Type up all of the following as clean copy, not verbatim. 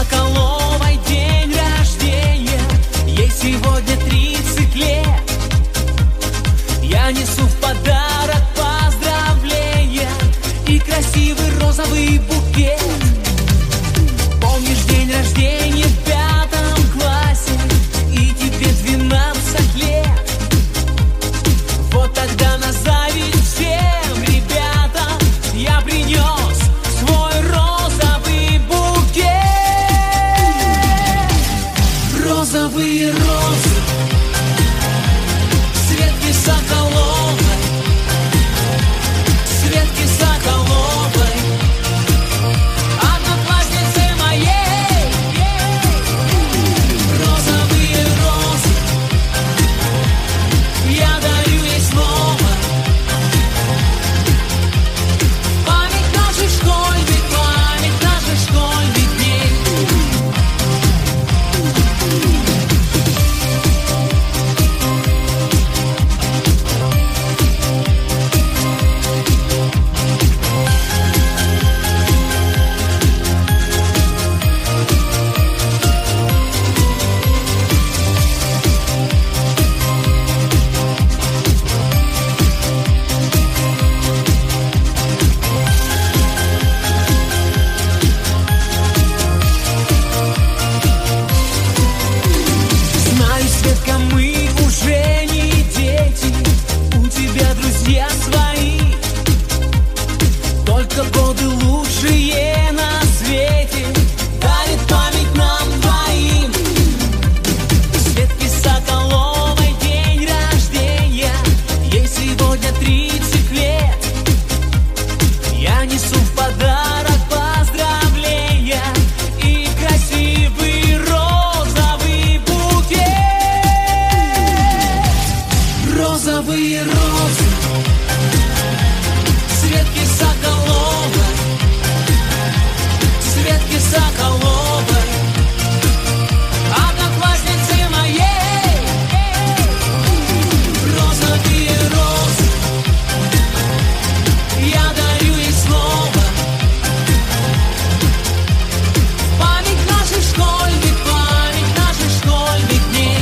Соколовой день рождения, ей сегодня 30 лет. Я несу в подарок поздравления и красивый розовый букет. Помнишь день рождения в 5 классе, и тебе 12 лет? Вот тогда на зависть всем ребятам я принес свой розовый букет. Розовые розы Светки Соколовой, Светки Соколовой, одноклассницы моей. Розовые розы я дарю ей снова. Память наших школьных дней. Знаю, Светка, мы уже не дети, у тебя друзья свои, только годы лучшие на свете дарит память нам двоим. Светки Соколовой день рождения, ей сегодня 30 лет. Я несу в подарок поздравления и красивый розовый букет. Розовые розы Светки Соколовой, Светки Соколовой, одноклассницы моей. Розовые розы я дарю ей снова. Память наших школьных дней.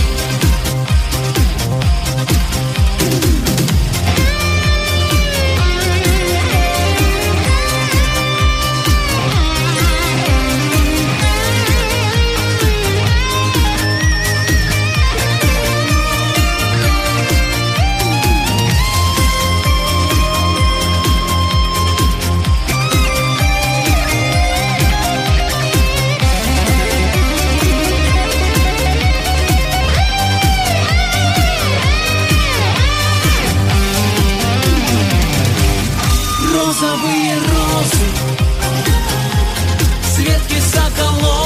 Розовые розы Светки Соколовой,